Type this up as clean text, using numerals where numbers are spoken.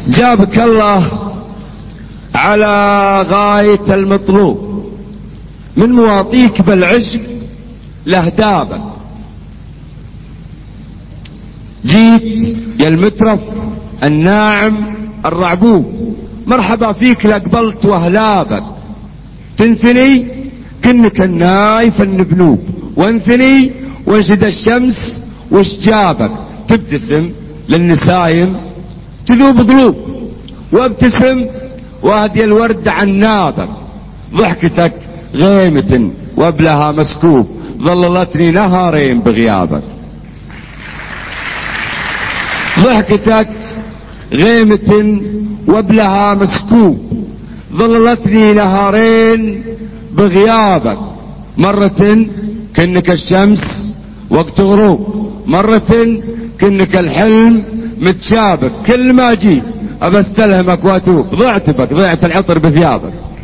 جابك الله على غاية المطلوب من مواطيك بالعشق لهدابك. جيت يا المترف الناعم الرعبوب، مرحبا فيك لقبلت وهلابك. تنثني كنك النايف النبنوب، وانثني وانشد الشمس وش جابك. تبتسم للنسايم تذوب ضلوب، وابتسم واهدي الورد عنابك. ضحكتك غيمة وابلها مسكوب، ظللتني نهارين بغيابك. ضحكتك غيمة وابلها مسكوب، ظللتني نهارين بغيابك. مرة كنك الشمس وقت غروب، مرة كنك الحلم متشابك. كل ما جيت أبستلهمك واتوب، ضعت العطر بثيابك.